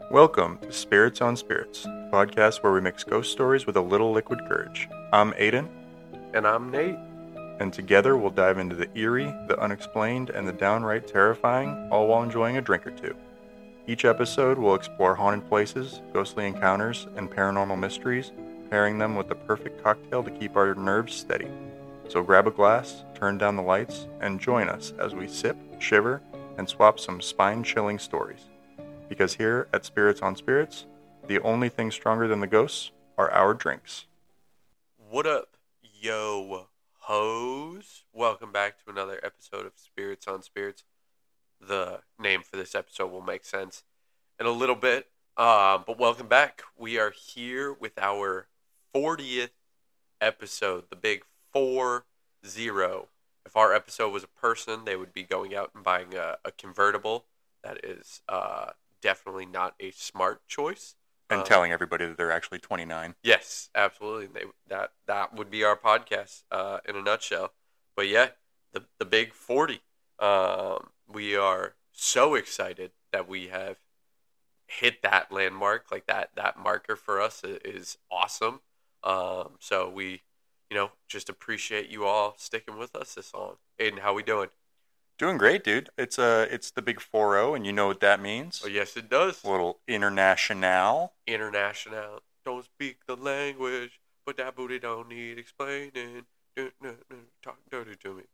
Welcome to Spirits on Spirits, a podcast where we mix ghost stories with a little liquid courage. I'm Aiden, And I'm Nate. and together we'll dive into the eerie, the unexplained, and the downright terrifying, all while enjoying a drink or two. Each episode will explore haunted places, ghostly encounters, and paranormal mysteries, pairing them with the perfect cocktail to keep our nerves steady. So grab a glass, turn down the lights, and join us as we sip, shiver, and swap some spine-chilling stories. Because here at Spirits on Spirits, the only thing stronger than the ghosts are our drinks. What up, yo hoes? Welcome back to another episode of Spirits on Spirits. The name for this episode will make sense in a little bit. But welcome back. We are here with our 40th episode, the big 4-0. If our episode was a person, they would be going out and buying a convertible. That is definitely not a smart choice. And telling everybody that they're actually 29. Yes, absolutely. That would be our podcast in a nutshell. But yeah, the big 40. We are so excited that we have hit that landmark. Like that marker for us is awesome. So we, just appreciate you all sticking with us this long. Aiden, how we doing? Doing great, dude. It's the big 4-0, and you know what that means. Oh, yes, it does. A little international. International. Don't speak the language, but that booty don't need explaining. Talk dirty to me.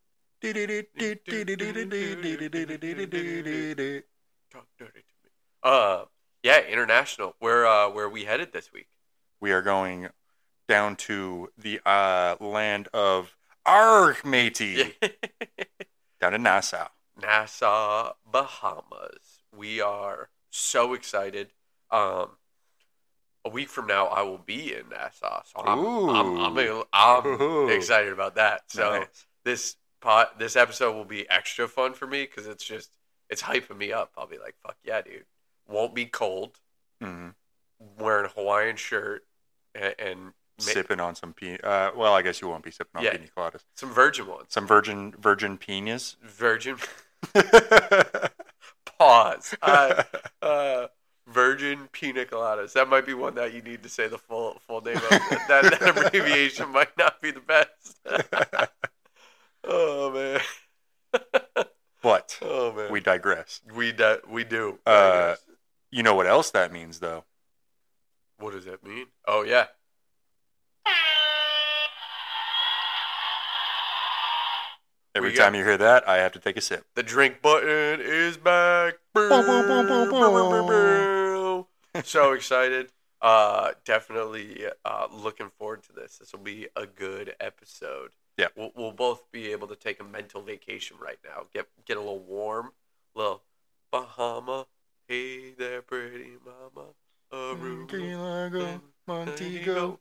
Talk dirty to me. Yeah, international. Where are we headed this week? We are going down to the land of Arg, matey. Down in Nassau. Nassau, Bahamas. We are so excited. A week from now, I will be in Nassau, so I'm excited about that. So nice. this episode will be extra fun for me because it's hyping me up. I'll be like, fuck yeah, dude. Won't be cold. Mm-hmm. Wearing a Hawaiian shirt and sipping on some well, I guess you won't be sipping on pina coladas. Some virgin ones. Some virgin pinas. Virgin. Pause. Virgin pina coladas. That might be one that you need to say the full name of. That abbreviation might not be the best. Oh man. But oh man, we digress. We do. You know what else that means, though? What does that mean? Oh yeah. Every time you hear that, I have to take a sip. The drink button is back. So excited. Definitely looking forward to this. This will be a good episode. Yeah. We'll both be able to take a mental vacation right now. Get a little warm. Little Bahama. Hey there, pretty mama. Aruba, Montego.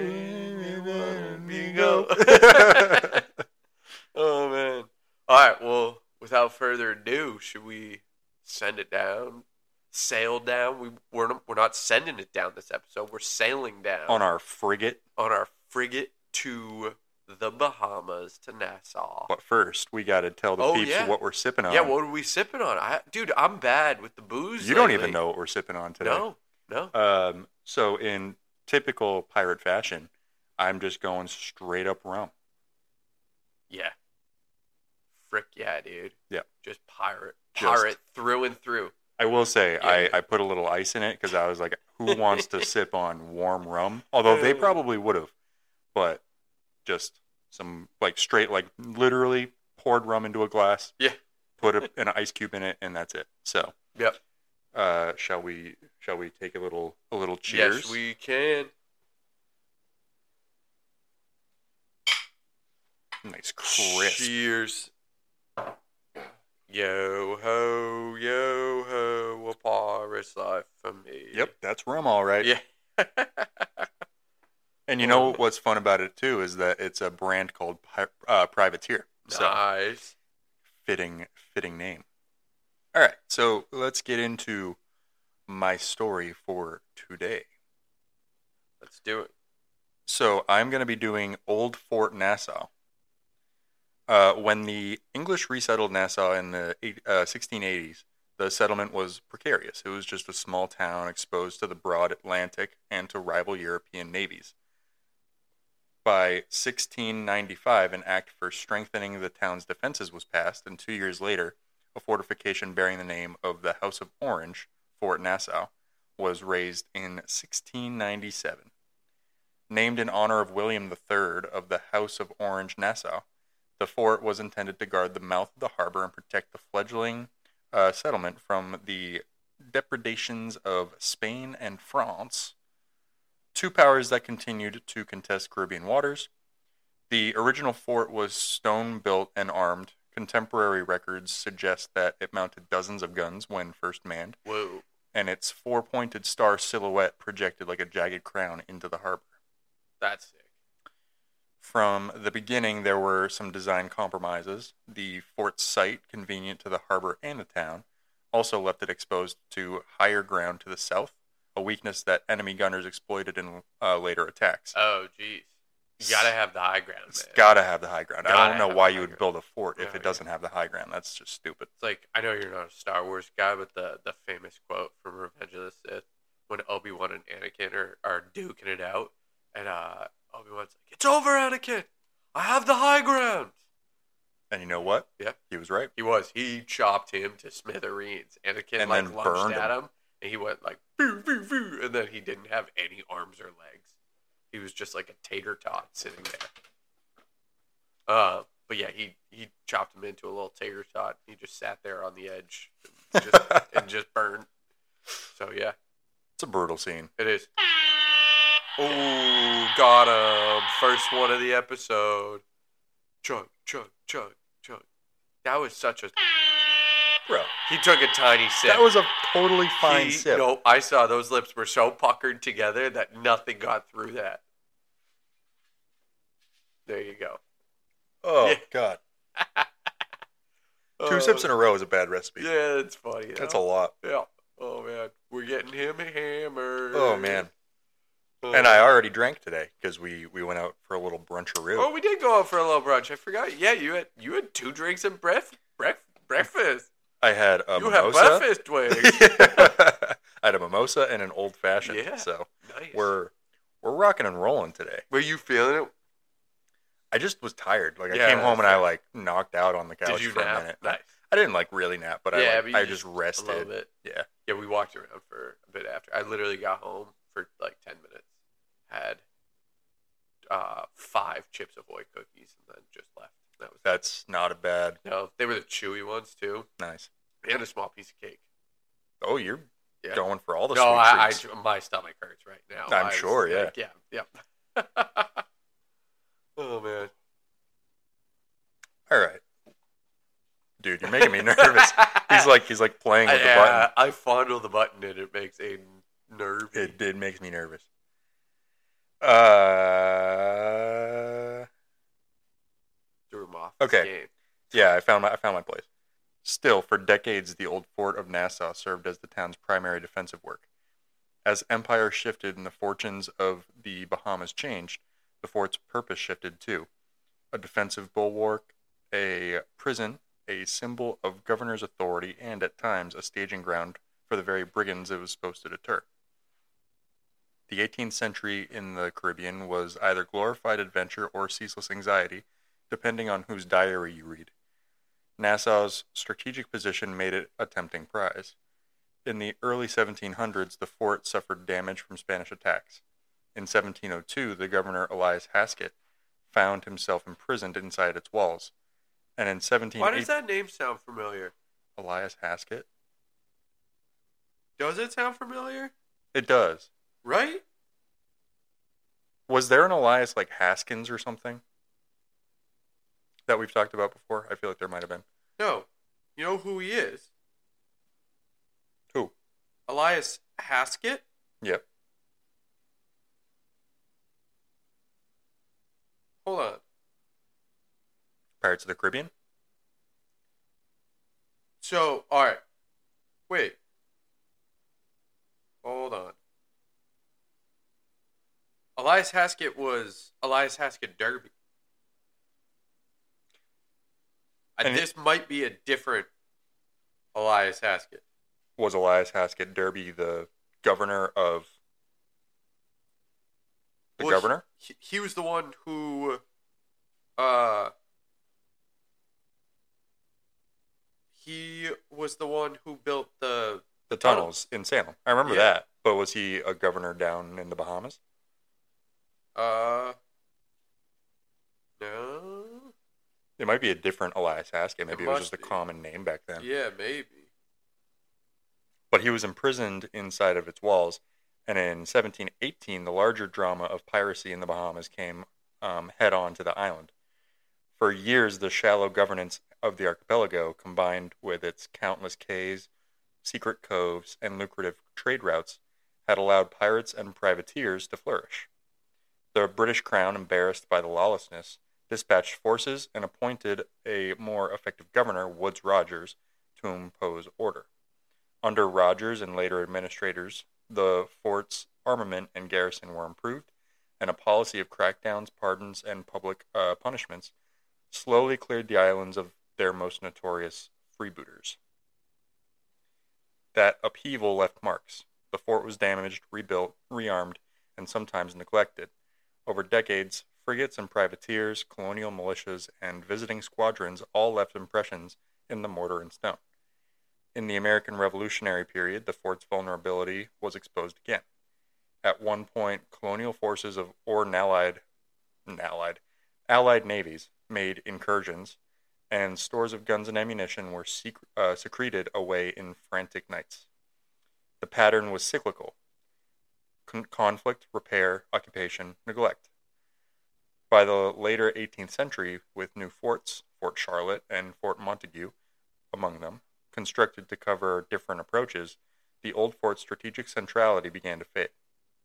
Oh man! All right. Well, without further ado, should we send it down? Sail down? We're not sending it down this episode. We're sailing down on our frigate. To the Bahamas, to Nassau. But first, we got to tell the peeps what we're sipping on. Yeah, what are we sipping on? Dude, I'm bad with the booze. You don't even know what we're sipping on today. No. So in typical pirate fashion, I'm just going straight up rum. Yeah. Frick yeah, dude. Yeah. Just pirate through and through. I will say, I put a little ice in it because I was like, who wants to sip on warm rum? Although they probably would have. But just some, straight, literally poured rum into a glass. Yeah. Put an ice cube in it, and that's it. So. Yep. Shall we take a little cheers? Yes, we can. Nice crisp. Cheers. Yo ho, a pirate's life for me. Yep, that's rum, all right. Yeah. And you know what's fun about it too is that it's a brand called Privateer. So nice. Fitting name. All right, so let's get into my story for today. Let's do it. So I'm going to be doing Old Fort Nassau. When the English resettled Nassau in the 1680s, The settlement was precarious. It was just a small town exposed to the broad Atlantic and to rival European navies. By 1695, an act for strengthening the town's defenses was passed, and 2 years later, a fortification bearing the name of the House of Orange, Fort Nassau, was raised in 1697. Named in honor of William III of the House of Orange, Nassau, the fort was intended to guard the mouth of the harbor and protect the fledgling settlement from the depredations of Spain and France, two powers that continued to contest Caribbean waters. The original fort was stone-built and armed. Contemporary records suggest that it mounted dozens of guns when first manned. Whoa. And its four-pointed star silhouette projected like a jagged crown into the harbor. That's sick. From the beginning, there were some design compromises. The fort's site, convenient to the harbor and the town, also left it exposed to higher ground to the south, a weakness that enemy gunners exploited in later attacks. Oh, jeez. You gotta have the high ground, It's man. gotta have the high ground. I Gotta don't know have why the you high would ground. build a fort if Yeah, it doesn't have the high ground. That's just stupid. It's like, I know you're not a Star Wars guy, but the famous quote from Revenge of the Sith, when Obi-Wan and Anakin are duking it out, and Obi-Wan's like, "It's over, Anakin! I have the high ground!" And you know what? Yeah. He was right. He was. He chopped him to smithereens. Anakin, And like, then lunged burned at him, and he went like, "Boo, boo, boo," and then he didn't have any arms or legs. He was just like a tater tot sitting there. But yeah, he chopped him into a little tater tot. He just sat there on the edge and just burned. So yeah, It's a brutal scene. it is. Oh, got him. First one of the episode. Chug, chug, chug, chug. That was such a... Bro, He took a tiny sip. that was a totally fine sip. No, I saw those lips were so puckered together that nothing got through that. There you go. Oh, Yeah. God. Two sips in a row is a bad recipe. Yeah, it's funny. That's a lot. Yeah. Oh, man. We're getting him hammered. Oh, man. And I already drank today because we went out for a little bruncheroo. Oh, we did go out for a little brunch. I forgot. Yeah, you had 2 drinks and breakfast. I had a You mimosa. have breakfast wings. I had a mimosa and an old fashioned. Yeah. So Nice. we're rocking and rolling today. Were you feeling it? I just was tired. Like I Yeah, came home and that's I like knocked out on the couch Did you for a nap? minute. Nice. I didn't like really nap, but Yeah, I but you just A rested. little bit. Yeah. Yeah, we walked around for a bit after. I literally got home for like 10 minutes. Had 5 Chips Ahoy cookies and then just left. That was That's not a bad. No, they were the chewy ones too, Nice. and a small piece of cake. Oh, you're Yeah. going for all the No, sweet treats. my stomach hurts right now. I'm I was sure, yeah. like, yeah. Oh man. All right. Dude, you're making me nervous. He's like playing with the button. I fondle the button and it makes a nervy. It makes me nervous. Threw him off. Okay. This game. Yeah, I found my place. Still, for decades, the old fort of Nassau served as the town's primary defensive work. As empire shifted and the fortunes of the Bahamas changed, the fort's purpose shifted too. A defensive bulwark, a prison, a symbol of governor's authority, and at times a staging ground for the very brigands it was supposed to deter. The 18th century in the Caribbean was either glorified adventure or ceaseless anxiety, depending on whose diary you read. Nassau's strategic position made it a tempting prize. In the early 1700s, the fort suffered damage from Spanish attacks. In 1702, the governor Elias Haskett found himself imprisoned inside its walls. And in 17... Why does that name sound familiar? Elias Haskett? Does it sound familiar? It does. Right? Was there an Elias like Haskins or something that we've talked about before? I feel like there might have been. No. You know who he is? Who? Elias Haskett? Yep. Hold on. Pirates of the Caribbean? So, alright. Wait. Hold on. Elias Haskett was Elias Haskett Derby. And This might be a different Elias Haskett. was Elias Haskett Derby the governor of the governor? He was the one who, uh, he was the one who built the tunnels in Salem. I remember that. But was he a governor down in the Bahamas? No. It might be a different Elias Haskett. Maybe it was just a be. common name back then. Yeah, maybe. But he was imprisoned inside of its walls, and in 1718, the larger drama of piracy in the Bahamas came head on to the island. For years, the shallow governance of the archipelago, combined with its countless cays, secret coves, and lucrative trade routes, had allowed pirates and privateers to flourish. The British Crown, embarrassed by the lawlessness, dispatched forces and appointed a more effective governor, Woodes Rogers, to impose order. Under Rogers and later administrators, the fort's armament and garrison were improved, and a policy of crackdowns, pardons, and public punishments slowly cleared the islands of their most notorious freebooters. That upheaval left marks. The fort was damaged, rebuilt, rearmed, and sometimes neglected. Over decades, frigates and privateers, colonial militias, and visiting squadrons all left impressions in the mortar and stone. In the American Revolutionary period, the fort's vulnerability was exposed again. At one point, colonial forces of allied navies made incursions, and stores of guns and ammunition were secreted away in frantic nights. The pattern was cyclical: conflict, repair, occupation, neglect. By the later 18th century, with new forts, Fort Charlotte and Fort Montague among them, constructed to cover different approaches, the old fort's strategic centrality began to fade.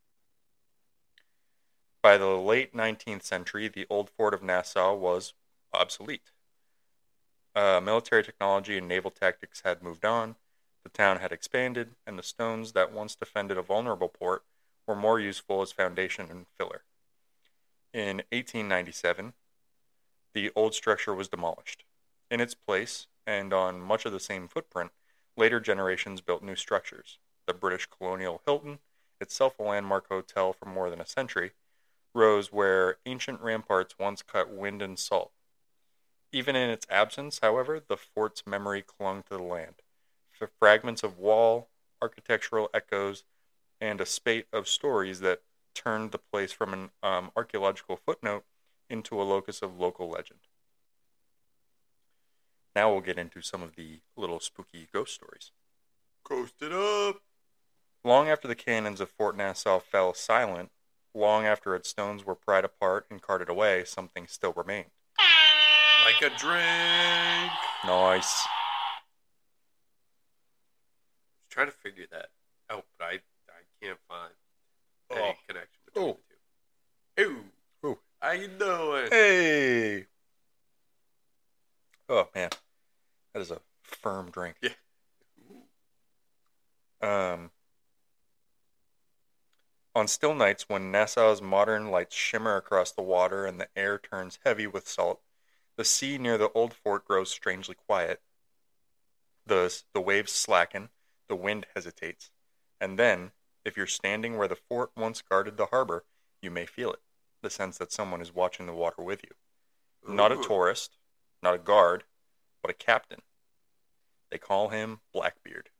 By the late 19th century, the old fort of Nassau was obsolete. Military technology and naval tactics had moved on, the town had expanded, and the stones that once defended a vulnerable port were more useful as foundation and filler. In 1897, the old structure was demolished. In its place, and on much of the same footprint, later generations built new structures. The British colonial Hilton, itself a landmark hotel for more than a century, rose where ancient ramparts once cut wind and salt. Even in its absence, however, the fort's memory clung to the land. Fragments of wall, architectural echoes, and a spate of stories that turned the place from an archaeological footnote into a locus of local legend. Now we'll get into some of the little spooky ghost stories. Coast it up! Long after the cannons of Fort Nassau fell silent, long after its stones were pried apart and carted away, something still remained. Like a drink! Nice. I was trying to figure that out, but I can't find any connection between the two. Ooh! How you doing? Hey! Oh, man. That is a firm drink. Yeah. On still nights when Nassau's modern lights shimmer across the water and the air turns heavy with salt, the sea near the old fort grows strangely quiet. The waves slacken, the wind hesitates, and then, if you're standing where the fort once guarded the harbor, you may feel it, the sense that someone is watching the water with you. Ooh. Not a tourist, not a guard, but a captain. They call him Blackbeard.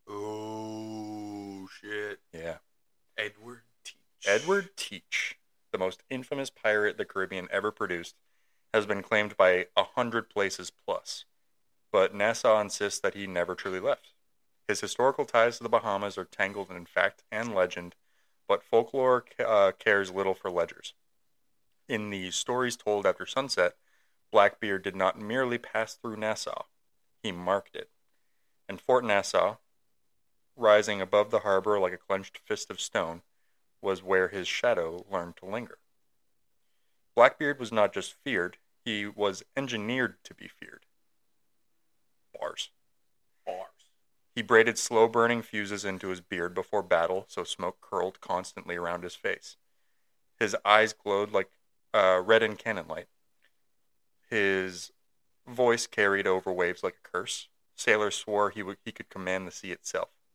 Oh, shit. Yeah. Edward Teach. Edward Teach, the most infamous pirate the Caribbean ever produced, has been claimed by 100 places plus, but Nassau insists that he never truly left. His historical ties to the Bahamas are tangled in fact and legend, but folklore cares little for ledgers. In the Stories Told After Sunset, Blackbeard did not merely pass through Nassau, he marked it. And Fort Nassau, rising above the harbor like a clenched fist of stone, was where his shadow learned to linger. Blackbeard was not just feared, he was engineered to be feared. Bars. He braided slow-burning fuses into his beard before battle, so smoke curled constantly around his face. His eyes glowed like red in cannon light. His voice carried over waves like a curse. Sailors swore he could command the sea itself.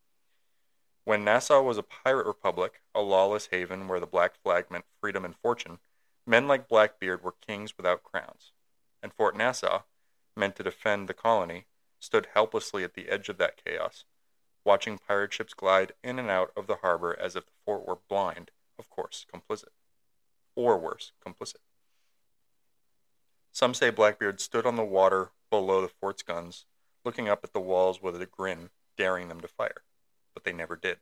When Nassau was a pirate republic, a lawless haven where the black flag meant freedom and fortune, men like Blackbeard were kings without crowns. And Fort Nassau, meant to defend the colony, stood helplessly at the edge of that chaos, watching pirate ships glide in and out of the harbor as if the fort were blind, of course, complicit. Or worse, complicit. Some say Blackbeard stood on the water below the fort's guns, looking up at the walls with a grin, daring them to fire. But they never did.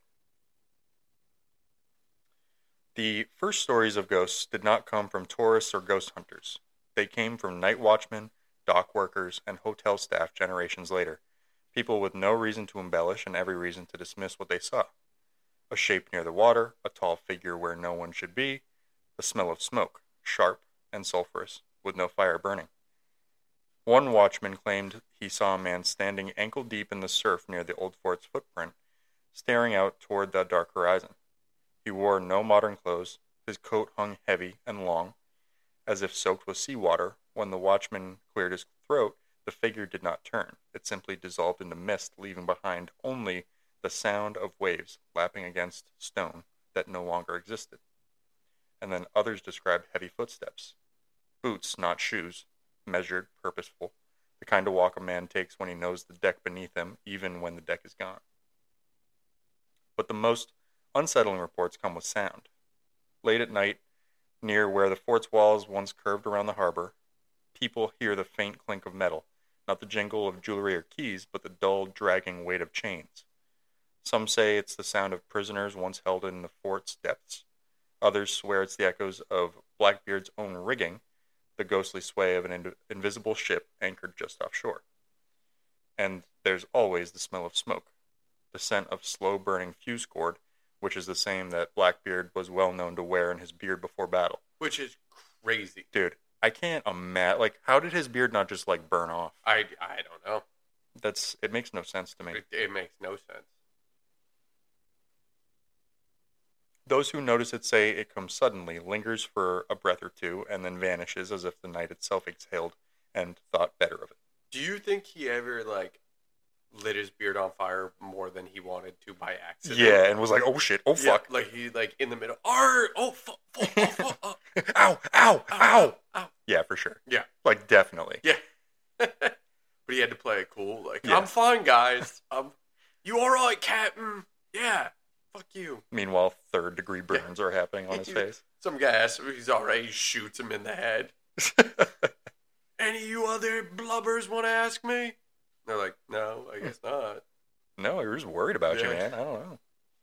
The first stories of ghosts did not come from tourists or ghost hunters. They came from night watchmen, dock workers, and hotel staff generations later, people with no reason to embellish and every reason to dismiss what they saw. A shape near the water, a tall figure where no one should be, the smell of smoke, sharp and sulphurous, with no fire burning. One watchman claimed he saw a man standing ankle-deep in the surf near the old fort's footprint, staring out toward the dark horizon. He wore no modern clothes. His coat hung heavy and long, as if soaked with seawater. When the watchman cleared his throat, the figure did not turn. It simply dissolved into mist, leaving behind only the sound of waves lapping against stone that no longer existed. And then others described heavy footsteps. Boots, not shoes, measured, purposeful, the kind of walk a man takes when he knows the deck beneath him, even when the deck is gone. But the most unsettling reports come with sound. Late at night, near where the fort's walls once curved around the harbor, people hear the faint clink of metal, not the jingle of jewelry or keys, but the dull, dragging weight of chains. Some say it's the sound of prisoners once held in the fort's depths. Others swear it's the echoes of Blackbeard's own rigging, the ghostly sway of an invisible ship anchored just offshore. And there's always the smell of smoke, the scent of slow-burning fuse cord, which is the same that Blackbeard was well known to wear in his beard before battle. Which is crazy. Dude, I can't imagine, how did his beard not just, burn off? I don't know. It makes no sense to me. It makes no sense. Those who notice it say it comes suddenly, lingers for a breath or two, and then vanishes as if the night itself exhaled and thought better of it. Do you think he ever, lit his beard on fire more than he wanted to by accident? Yeah, and was like, oh shit, oh fuck. Yeah, he, in the middle, oh fuck, ow, ow, ow. Yeah, for sure. Yeah. Definitely. Yeah. But he had to play it cool, yeah. I'm fine, guys. You alright, Captain? Yeah. Fuck you. Meanwhile, third-degree burns are happening on his face. Some guy asks him if he's alright, he shoots him in the head. Any of you other blubbers want to ask me? They're like, no, I guess not. No, he was worried about you, man. I don't know.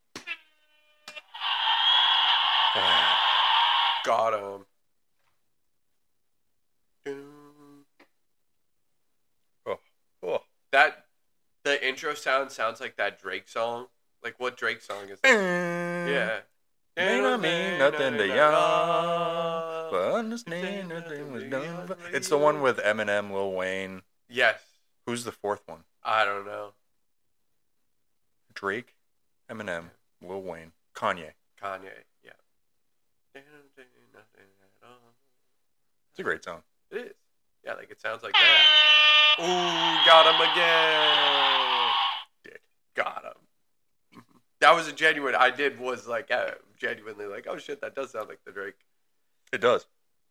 Got him. Oh. The intro sounds like that Drake song. What Drake song is that? Yeah. May not mean nothing to ya, but understand nothing was done. It's the one with Eminem, Lil Wayne. Yes. Who's the fourth one? I don't know. Drake, Eminem, Lil Wayne, Kanye. Yeah. It's a great song. It is. Yeah, it sounds like that. Ooh, got him again. Dick. Got him. That was a genuine. I did was genuinely oh shit, that does sound like the Drake. It does.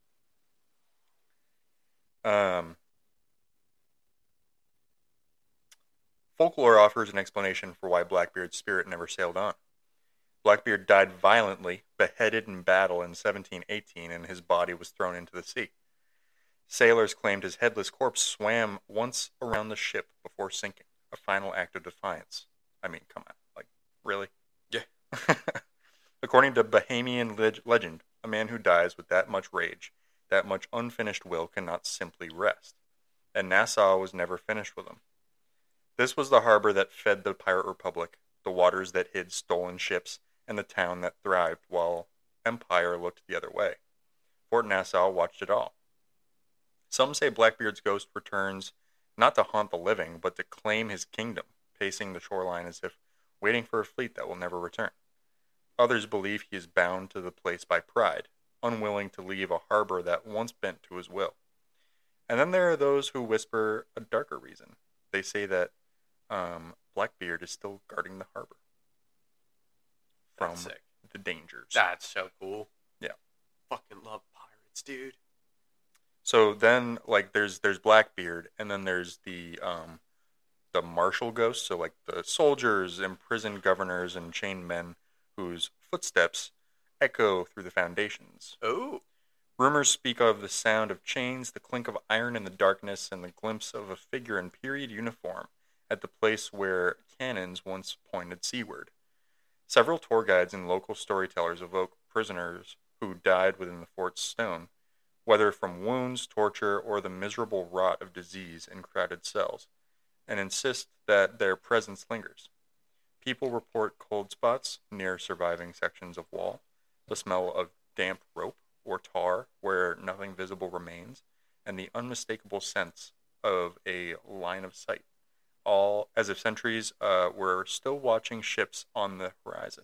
Folklore offers an explanation for why Blackbeard's spirit never sailed on. Blackbeard died violently, beheaded in battle in 1718, and his body was thrown into the sea. Sailors claimed his headless corpse swam once around the ship before sinking, a final act of defiance. I mean, come on. Really? Yeah. According to Bahamian legend, a man who dies with that much rage, that much unfinished will, cannot simply rest. And Nassau was never finished with him. This was the harbor that fed the pirate republic, the waters that hid stolen ships, and the town that thrived while empire looked the other way. Fort Nassau watched it all. Some say Blackbeard's ghost returns not to haunt the living, but to claim his kingdom, pacing the shoreline as if waiting for a fleet that will never return. Others believe he is bound to the place by pride, unwilling to leave a harbor that once bent to his will. And then there are those who whisper a darker reason. They say that Blackbeard is still guarding the harbor. from That's sick. the dangers. That's so cool. Yeah. Fucking love pirates, dude. So then, like, there's Blackbeard, and then there's the martial ghosts, so like the soldiers, imprisoned governors, and chained men whose footsteps echo through the foundations. Oh. Rumors speak of the sound of chains, the clink of iron in the darkness, and the glimpse of a figure in period uniform at the place where cannons once pointed seaward. Several tour guides and local storytellers evoke prisoners who died within the fort's stone, whether from wounds, torture, or the miserable rot of disease in crowded cells, and insist that their presence lingers. People report cold spots near surviving sections of wall, the smell of damp rope or tar where nothing visible remains, and the unmistakable sense of a line of sight, all as if sentries were still watching ships on the horizon.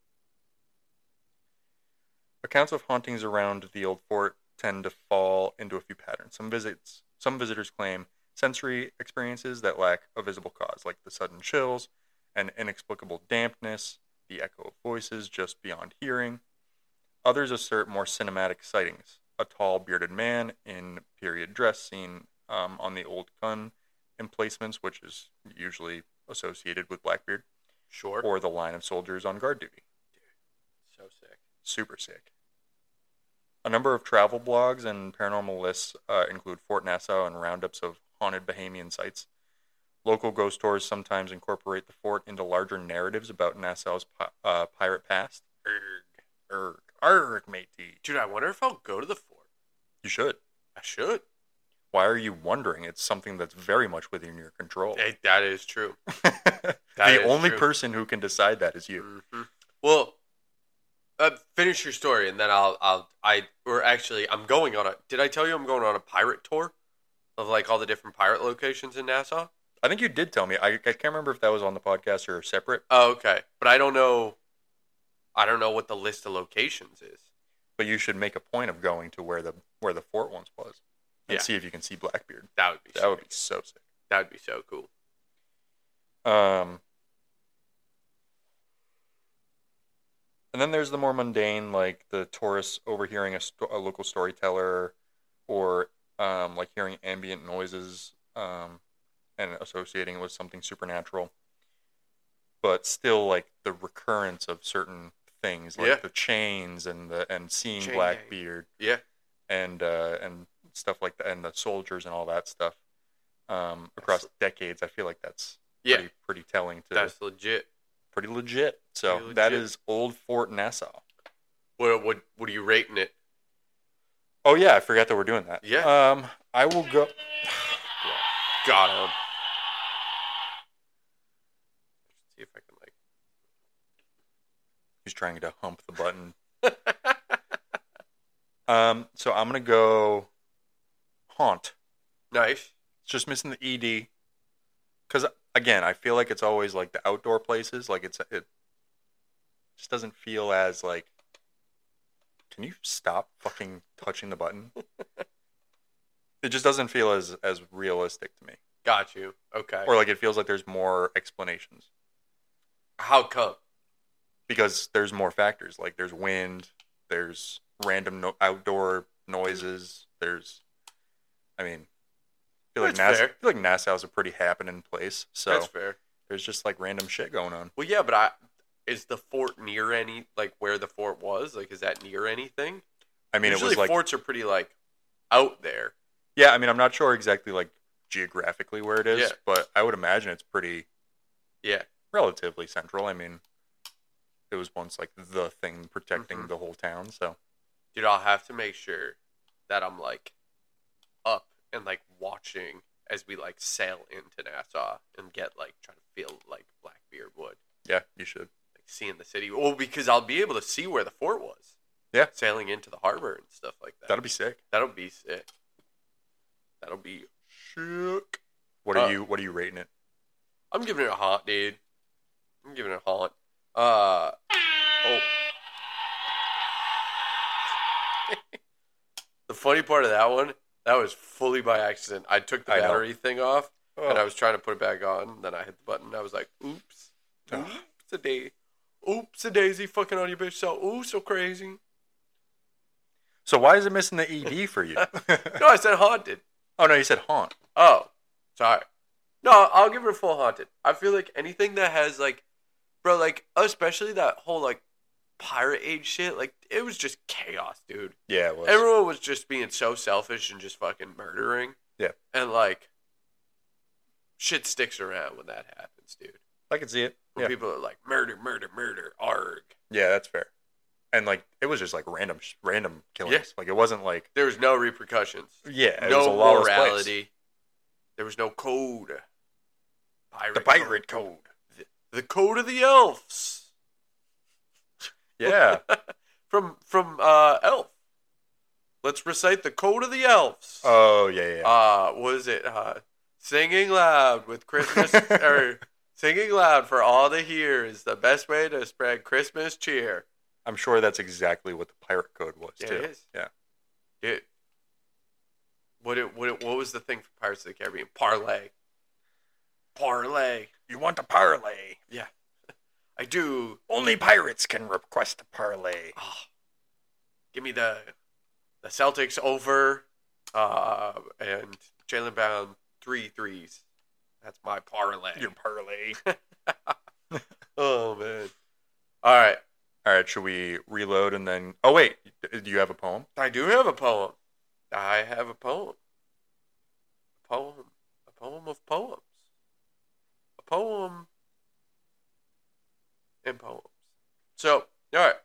Accounts of hauntings around the old fort tend to fall into a few patterns. Some visitors claim sensory experiences that lack a visible cause, like the sudden chills, an inexplicable dampness, the echo of voices just beyond hearing. Others assert more cinematic sightings, a tall bearded man in period dress seen on the old gun emplacements, which is usually associated with Blackbeard, Sure. or the line of soldiers on guard duty. So sick. Super sick. A number of travel blogs and paranormal lists include Fort Nassau and roundups of haunted Bahamian sites. Local ghost tours sometimes incorporate the fort into larger narratives about Nassau's pirate past. Arg, matey. Dude, I wonder if I'll go to the fort. You should. I should. Why are you wondering? It's something that's very much within your control. Hey, that is true. The only person who can decide that is you. Mm-hmm. Well, finish your story, and then I'm going on a. Did I tell you I'm going on a pirate tour of like all the different pirate locations in Nassau? I think you did tell me. I can't remember if that was on the podcast or separate. Oh, okay, but I don't know. I don't know what the list of locations is. But you should make a point of going to where the fort once was, and see if you can see Blackbeard. That would be. That would be so sick. That would be so cool. And then there's the more mundane, like the tourists overhearing a local storyteller, or like hearing ambient noises and associating it with something supernatural. But still, like the recurrence of certain things, like the chains and seeing Blackbeard, and stuff like that, and the soldiers and all that stuff across decades. I feel like that's pretty telling. That's legit. Pretty legit. So that is Old Fort Nassau. What are you rating it? Oh yeah, I forgot that we're doing that. Yeah. I will go. Got him. See if I can like. He's trying to hump the button. So I'm gonna go haunt. Nice. It's just missing the ED. Because again, I feel like it's always like the outdoor places. Like it just doesn't feel as like. Can you stop fucking touching the button? It just doesn't feel as realistic to me. Got you. Okay. Or like it feels like there's more explanations. How come? Because there's more factors. Like there's wind, there's random outdoor noises. I feel like Nassau's a pretty happening place. So that's fair. There's just like random shit going on. Well, yeah, but is the fort near any, like where the fort was? Like, is that near anything? I mean, usually it was like forts are pretty like out there. Yeah, I mean, I'm not sure exactly like geographically where it is, but I would imagine it's pretty, relatively central. I mean, it was once like the thing protecting the whole town. So, dude, I'll have to make sure that I'm like up and like watching as we like sail into Nassau and get like try to feel like Blackbeard would. Yeah, you should. Like seeing the city. Well, because I'll be able to see where the fort was. Yeah. Sailing into the harbor and stuff like that. That'll be sick. That'll be sick. What are you rating it? I'm giving it a haunt, dude. I'm giving it a haunt. The funny part of that one, that was fully by accident. I took the battery thing off, and I was trying to put it back on. Then I hit the button. I was like, oops. Oops-a-day. Oops a daisy, fucking on your bitch. So crazy. So why is it missing the ED for you? No, I said haunted. Oh, no, you said haunt. Oh, sorry. No, I'll give it a full haunted. I feel like anything that has, like, bro, like, especially that whole, like, pirate age shit, like, it was just chaos, dude. Yeah, it was. Everyone was just being so selfish and just fucking murdering. Yeah. And, like, shit sticks around when that happens, dude. I can see it. When people are like, murder, arg. Yeah, that's fair. And, like, it was just, like, random killings. Yeah. Like, it wasn't, like... There was no repercussions. Yeah, it no was a lawless morality. place. There was no code. The pirate code. The code of the elves. Yeah. from Elf. Let's recite the code of the elves. Oh, yeah. What is it? Singing loud with Christmas... or singing loud for all to hear is the best way to spread Christmas cheer. I'm sure that's exactly what the pirate code was, too. It is. Yeah. What was the thing for Pirates of the Caribbean? Parlay. You want a parlay? Yeah. I do. Only pirates can request a parlay. Oh, give me the Celtics over and Jaylen Brown 3 threes. That's my parlay. Your parlay. Oh, man. All right. All right, should we reload and then... Oh, wait. Do you have a poem? I do have a poem. I have a poem. A poem of poems. A poem and poems. So, all right.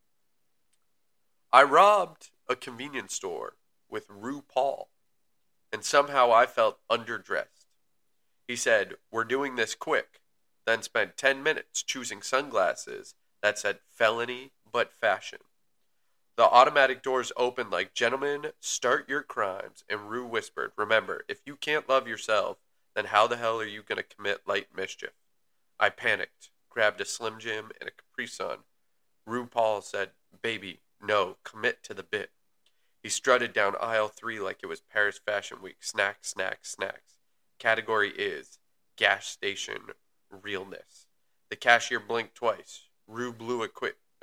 I robbed a convenience store with RuPaul, and somehow I felt underdressed. He said, "We're doing this quick," then spent 10 minutes choosing sunglasses that said felony but fashion. The automatic doors opened like, "Gentlemen, start your crimes," and Rue whispered, "Remember, if you can't love yourself, then how the hell are you going to commit light mischief?" I panicked, grabbed a Slim Jim and a Capri Sun. RuPaul said, "Baby, no, commit to the bit." He strutted down aisle 3 like it was Paris Fashion Week. Snacks, snacks, snacks. Category is gas station realness. The cashier blinked twice. Rue blew a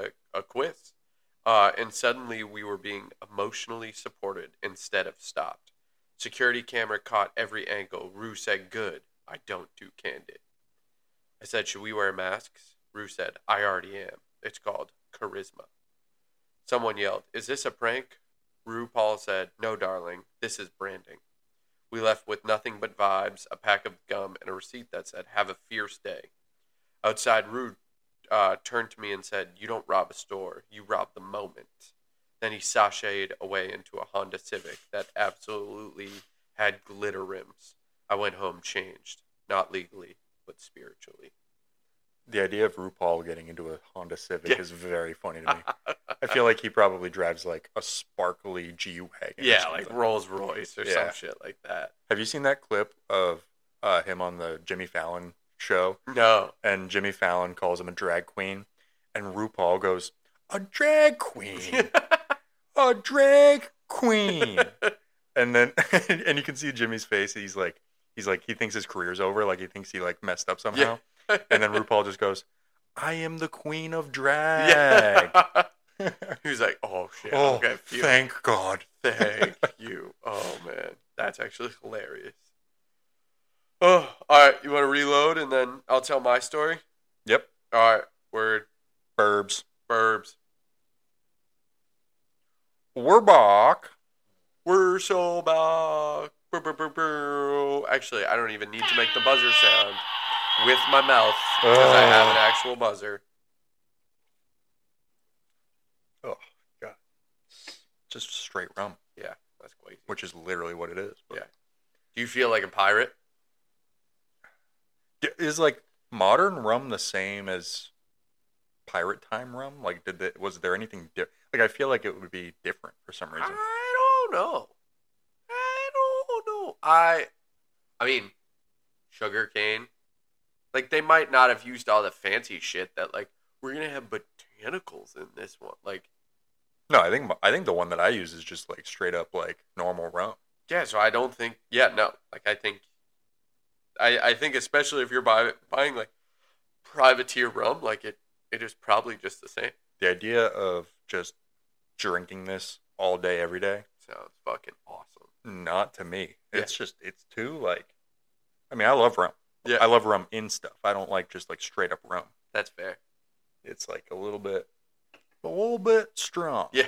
quiz. And suddenly we were being emotionally supported instead of stopped. Security camera caught every angle. Rue said, "Good. I don't do candid." I said, "Should we wear masks?" Rue said, "I already am. It's called charisma." Someone yelled, "Is this a prank?" RuPaul said, "No, darling. This is branding." We left with nothing but vibes, a pack of gum, and a receipt that said, "Have a fierce day." Outside, Rue turned to me and said, "You don't rob a store, you rob the moment." Then he sashayed away into a Honda Civic that absolutely had glitter rims. I went home changed, not legally, but spiritually. The idea of RuPaul getting into a Honda Civic is very funny to me. I feel like he probably drives like a sparkly G-Wagon. Yeah, like Rolls Royce or some shit like that. Have you seen that clip of him on the Jimmy Fallon show? No. And Jimmy Fallon calls him a drag queen, and RuPaul goes, "A drag queen, a drag queen," and then and you can see Jimmy's face. He's like he thinks his career's over. Like he thinks he like messed up somehow. Yeah. And then RuPaul just goes, "I am the queen of drag." Yeah. He was like, "Oh shit! Oh, okay, thank God. Thank you." Oh man, that's actually hilarious. Oh, all right. You want to reload and then I'll tell my story? Yep. All right. Word. Burbs. We're back. We're so back. Actually, I don't even need to make the buzzer sound with my mouth because I have an actual buzzer. Oh, God. Just straight rum. Yeah, that's crazy. Which is literally what it is. But. Yeah. Do you feel like a pirate? Is like modern rum the same as pirate time rum? Like, was there anything different? Like, I feel like it would be different for some reason. I don't know. I mean, sugar cane. Like, they might not have used all the fancy shit that, like, we're gonna have botanicals in this one. Like, no, I think the one that I use is just like straight up like normal rum. Yeah, so I don't think. Yeah, no. Like, I think especially if you're buying like privateer rum, like it It is probably just the same. The idea of just drinking this all day, every day, Sounds fucking awesome. not to me. Yeah. It's too, like, I mean, I love rum. Yeah. I love rum in stuff. I don't like just, like, straight up rum. That's fair. It's, like, a little bit strong. Yeah.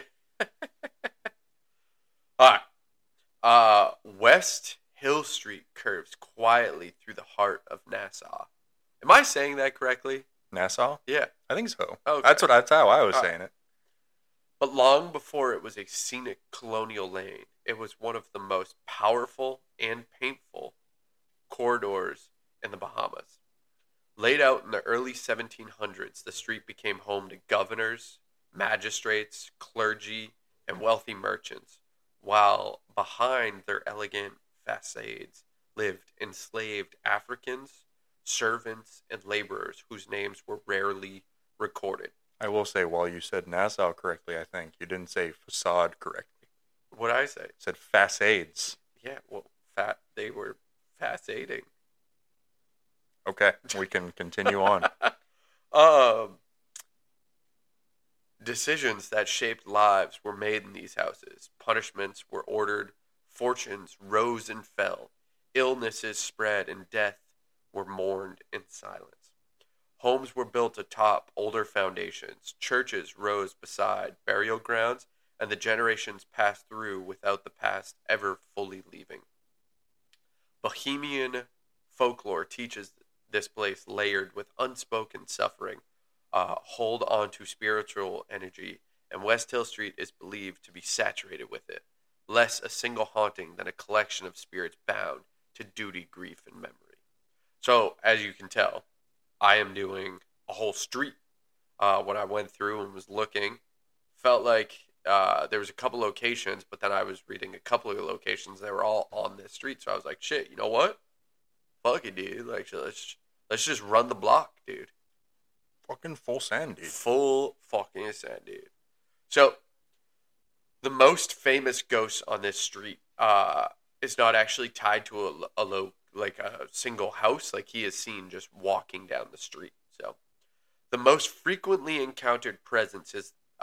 All right. West Hill Street curves quietly through the heart of Nassau. Am I saying that correctly? Nassau? Yeah. I think so. Okay. That's how I was saying it. But long before it was a scenic colonial lane, it was one of the most powerful and painful corridors in the Bahamas. Laid out in the early 1700s, the street became home to governors, magistrates, clergy, and wealthy merchants, while behind their elegant facades lived enslaved Africans, servants, and laborers whose names were rarely recorded. I will say, while you said Nassau correctly, I think you didn't say facade correctly. What did I say? You said facades. Yeah, well, they were fascinating. Okay, we can continue on. Decisions that shaped lives were made in these houses. Punishments were ordered. Fortunes rose and fell. Illnesses spread, and death were mourned in silence. Homes were built atop older foundations. Churches rose beside burial grounds, and the generations passed through without the past ever fully leaving. Bohemian folklore teaches this place layered with unspoken suffering, hold on to spiritual energy, and West Hill Street is believed to be saturated with it, less a single haunting than a collection of spirits bound to duty, grief, and memory. So, as you can tell, I am doing a whole street. When I went through and was looking, felt like there was a couple locations, but then I was reading a couple of locations that were all on this street. So I was like, shit, you know what? Fuck it, dude. Like, let's just run the block, dude. Fucking full send, dude. Full fucking send, dude. So, the most famous ghost on this street is not actually tied to a single house. Like, he is seen just walking down the street. So, the most frequently encountered presence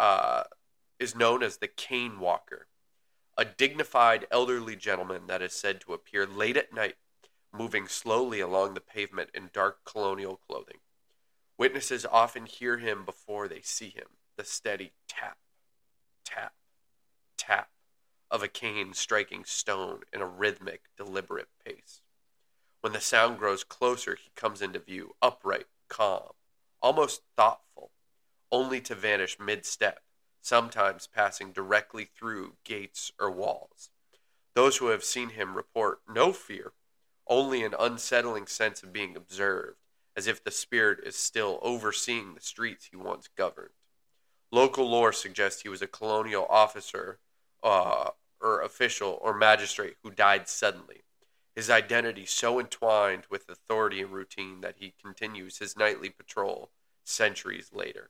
is known as the Cane Walker, a dignified elderly gentleman that is said to appear late at night, moving slowly along the pavement in dark colonial clothing. Witnesses often hear him before they see him, the steady tap, tap, tap of a cane striking stone in a rhythmic, deliberate pace. When the sound grows closer, he comes into view, upright, calm, almost thoughtful, only to vanish mid-step, sometimes passing directly through gates or walls. Those who have seen him report no fear, only an unsettling sense of being observed, as if the spirit is still overseeing the streets he once governed. Local lore suggests he was a colonial officer or official or magistrate who died suddenly, his identity so entwined with authority and routine that he continues his nightly patrol centuries later.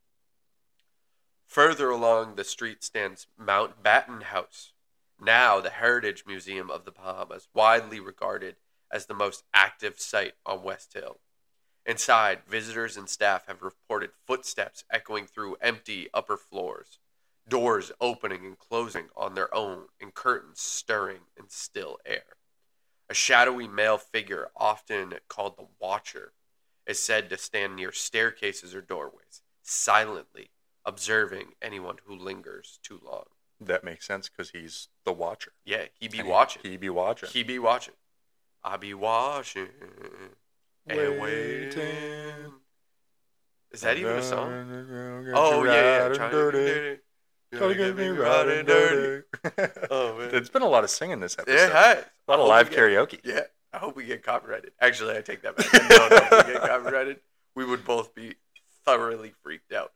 Further along the street stands Mountbatten House, now the Heritage Museum of the Bahamas, widely regarded as the most active site on West Hill. Inside, visitors and staff have reported footsteps echoing through empty upper floors, doors opening and closing on their own, and curtains stirring in still air. A shadowy male figure, often called the Watcher, is said to stand near staircases or doorways, silently observing anyone who lingers too long. That makes sense because he's the Watcher. Yeah, he be watching. He be watching. He be watching. I be watching and waiting. Is that even a song? Oh, yeah. Trying to get dirty. Gonna get me right and dirty. Oh, man. It's been a lot of singing this episode. Yeah, it has. A lot of live karaoke. Yeah, I hope we get copyrighted. Actually, I take that back. I don't know if we get copyrighted. We would both be thoroughly freaked out.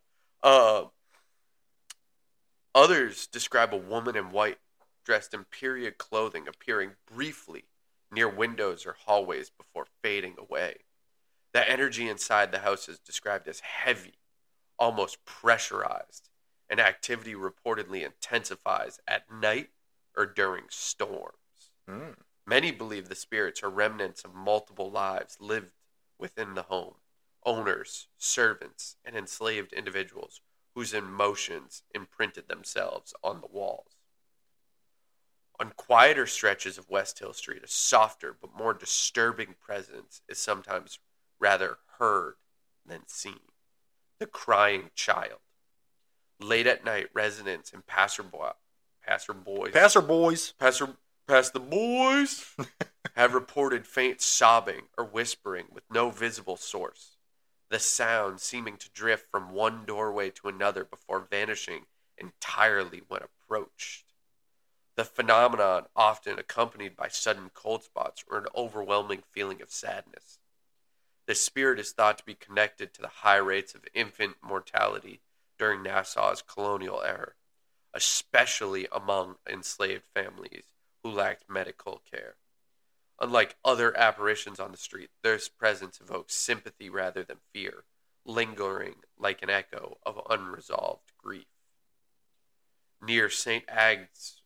Others describe a woman in white, dressed in period clothing, appearing briefly near windows or hallways before fading away. The energy inside the house is described as heavy, almost pressurized, and activity reportedly intensifies at night or during storms. Many believe the spirits are remnants of multiple lives lived within the home, owners, servants, and enslaved individuals whose emotions imprinted themselves on the walls. On quieter stretches of West Hill Street, a softer but more disturbing presence is sometimes rather heard than seen. The crying child. Late at night, residents and pass the boys have reported faint sobbing or whispering with no visible source, the sound seeming to drift from one doorway to another before vanishing entirely when approached. The phenomenon often accompanied by sudden cold spots or an overwhelming feeling of sadness. The spirit is thought to be connected to the high rates of infant mortality during Nassau's colonial era, especially among enslaved families who lacked medical care. Unlike other apparitions on the street, their presence evokes sympathy rather than fear, lingering like an echo of unresolved grief. Near St. Agnes,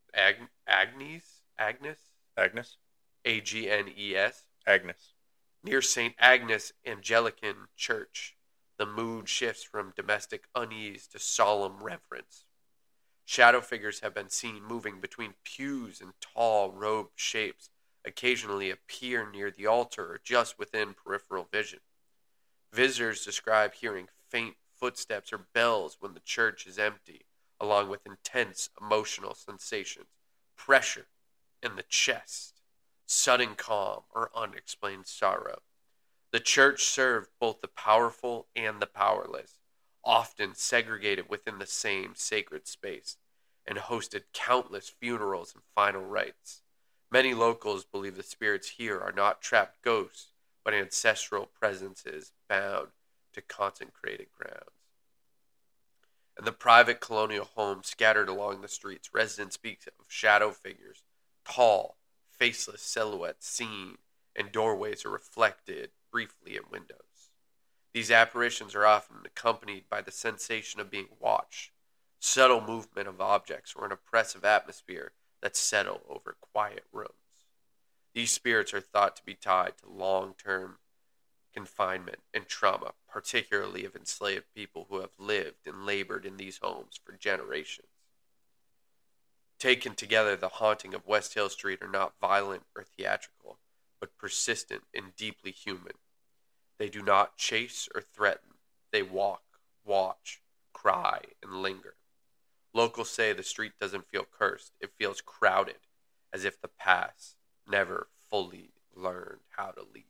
Agnes? Agnes. Near St. Agnes Anglican Church, the mood shifts from domestic unease to solemn reverence. Shadow figures have been seen moving between pews and tall robed shapes occasionally appear near the altar or just within peripheral vision. Visitors describe hearing faint footsteps or bells when the church is empty, along with intense emotional sensations, pressure in the chest, sudden calm, or unexplained sorrow. The church served both the powerful and the powerless, often segregated within the same sacred space, and hosted countless funerals and final rites. Many locals believe the spirits here are not trapped ghosts, but ancestral presences bound to consecrated grounds. In the private colonial homes scattered along the streets, residents speak of shadow figures, tall, faceless silhouettes seen in doorways or reflected briefly in windows. These apparitions are often accompanied by the sensation of being watched, subtle movement of objects, or an oppressive atmosphere that settle over quiet rooms. These spirits are thought to be tied to long-term confinement and trauma, particularly of enslaved people who have lived and labored in these homes for generations. Taken together, the haunting of West Hill Street are not violent or theatrical, but persistent and deeply human. They do not chase or threaten. They walk, watch, cry, and linger. Locals say the street doesn't feel cursed. It feels crowded, as if the past never fully learned how to leave.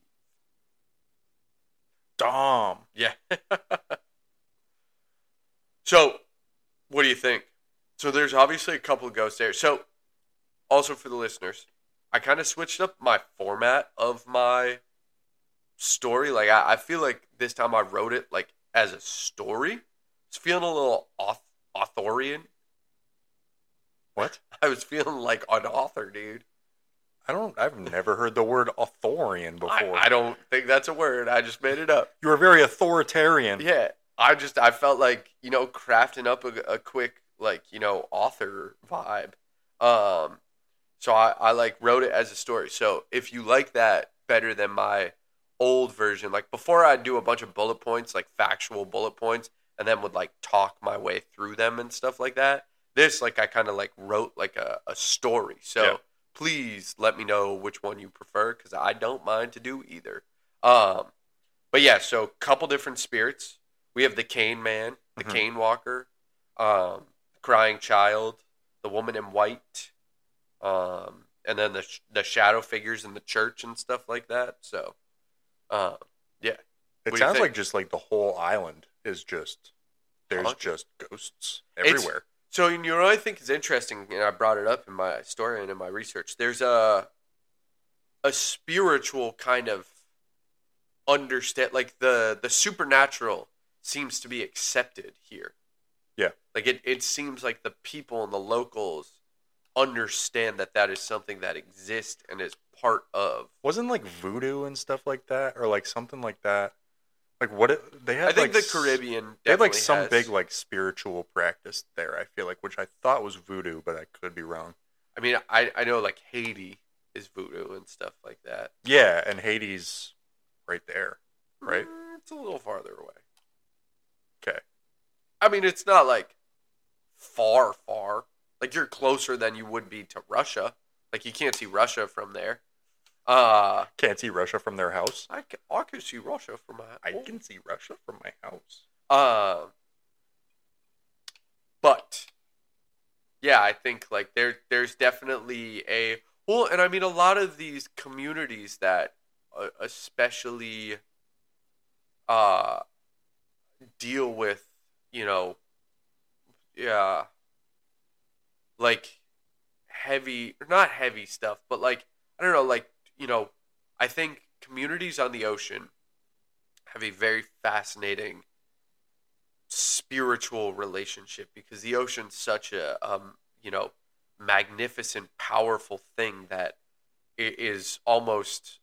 Dom. Yeah. So, what do you think? So there's obviously a couple of ghosts there. So, also for the listeners, I kind of switched up my format of my story. Like, I feel like this time I wrote it, like, as a story. It's feeling a little authorian. What? I was feeling like an author, dude. I've never heard the word authorian before. I don't think that's a word. I just made it up. You were very authoritarian. Yeah. I felt like, crafting up a quick, author vibe. So I like wrote it as a story. So if you like that better than my old version, like before I'd do a bunch of bullet points, like factual bullet points, and then would like talk my way through them and stuff like that. This, like, I kind of like wrote like a story. So yeah. Please let me know which one you prefer, because I don't mind to do either. But yeah, so couple different spirits. We have the cane man, the cane walker, crying child, the woman in white, and then the shadow figures in the church and stuff like that. So, yeah. It sounds like just like the whole island is just, there's just ghosts everywhere. So, what I think is interesting, and I brought it up in my story and in my research, there's a spiritual kind of understand, like the supernatural seems to be accepted here. Yeah. Like it seems like the people and the locals understand that is something that exists and is part of. Wasn't like voodoo and stuff like that, or like something like that? Like they had? I think the Caribbean. They had like some big like spiritual practice there. I feel like, which I thought was voodoo, but I could be wrong. I mean, I know like Haiti is voodoo and stuff like that. Yeah, and Haiti's right there, right? It's a little farther away. Okay. I mean, it's not like far. Like you're closer than you would be to Russia. Like you can't see Russia from there. Can't see Russia from their house. I can see Russia from my house. I can see Russia from my house. But yeah, I think like there's definitely and I mean a lot of these communities that especially deal with, like not heavy stuff, but like I don't know, like, I think communities on the ocean have a very fascinating spiritual relationship because the ocean's such a magnificent, powerful thing that it is almost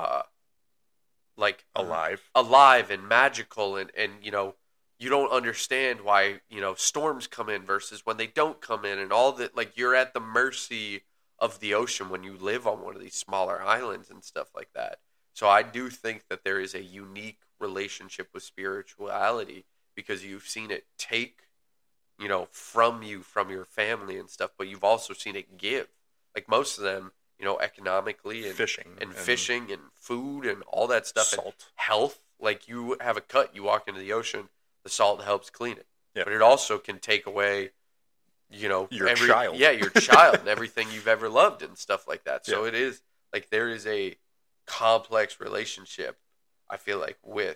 like alive and magical, and you don't understand why storms come in versus when they don't come in, and all that. Like you're at the mercy of the ocean when you live on one of these smaller islands and stuff like that. So I do think that there is a unique relationship with spirituality because you've seen it take, from you, from your family and stuff, but you've also seen it give. Like most of them, economically and fishing and food and all that stuff. Salt. And health. Like you have a cut, you walk into the ocean, the salt helps clean it. Yeah. But it also can take away, your child. Yeah, your child and everything you've ever loved and stuff like that. So Yeah. it is like there is a complex relationship, I feel like, with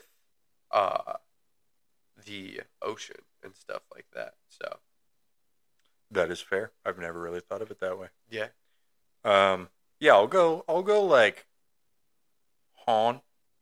the ocean and stuff like that. So That is fair. I've never really thought of it that way. yeah. Yeah, I'll go like Han.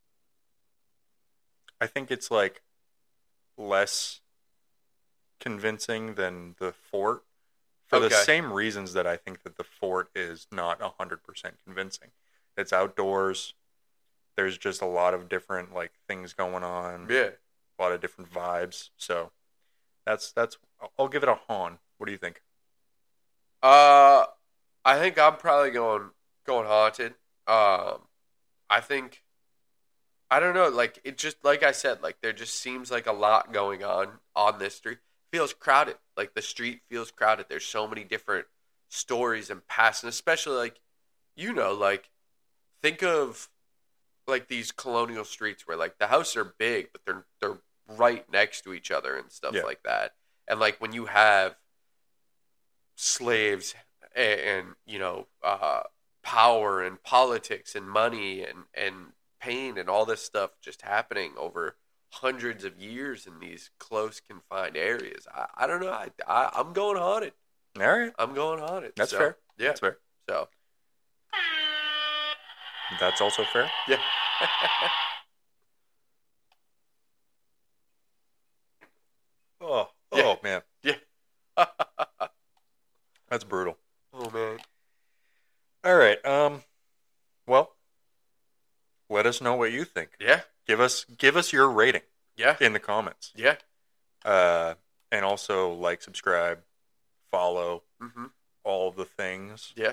I think it's like less convincing than the fort for the same reasons that I think that the fort is not 100% convincing. It's outdoors. There's just a lot of different like things going on. Yeah. A lot of different vibes. So that's I'll give it a Han. What do you think? I think I'm probably going haunted. I think, I don't know, like it just, like I said, like there just seems like a lot going on this street. Feels crowded. Like the street feels crowded. There's so many different stories and past, and especially like, like think of like these colonial streets where like the houses are big, but they're right next to each other and stuff like that. And like when you have slaves and power and politics and money and pain and all this stuff just happening over hundreds of years in these close confined areas. I don't know. I'm going haunted. All right. I'm going haunted. That's fair. Yeah. That's fair. So that's also fair. yeah. Oh man. Yeah. That's brutal. Oh man. All right. Well, let us know what you think. Yeah. Give us your rating. Yeah. In the comments. Yeah. And also like, subscribe, follow, Mm-hmm. all the things. Yeah.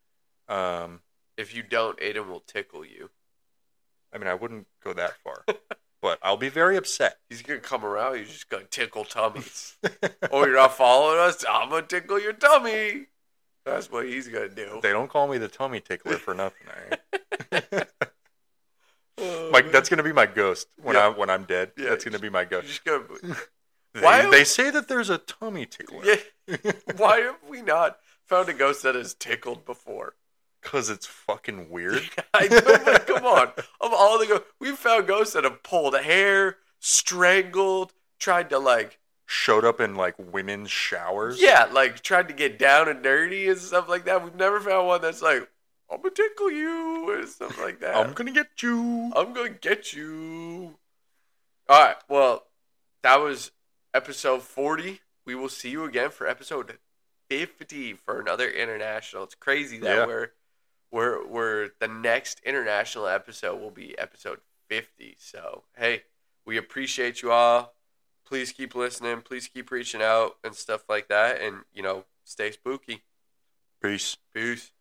If If you don't, Aiden will tickle you. I mean, I wouldn't go that far, but I'll be very upset. He's gonna come around. He's just gonna tickle tummies. Oh, you're not following us? I'm gonna tickle your tummy. That's what he's gonna do. They don't call me the tummy tickler for nothing. All right? Oh, That's gonna be my ghost when I'm dead. Yeah, That's gonna be my You're ghost. just gonna. They say that there's a tummy tickler. Yeah. Why have we not found a ghost that has tickled before? Because it's fucking weird. I know, but come on. Of all the ghosts, we've found ghosts that have pulled hair, strangled, tried to like. Showed up in like women's showers. Yeah, like tried to get down and dirty and stuff like that. We've never found one that's like, I'm gonna tickle you and stuff like that. I'm gonna get you. I'm gonna get you. All right. Well, that was episode 40. We will see you again for episode 50 for another international. It's crazy that we're the next international episode will be episode 50. So hey, we appreciate you all. Please keep listening. Please keep reaching out and stuff like that. And stay spooky. Peace. Peace.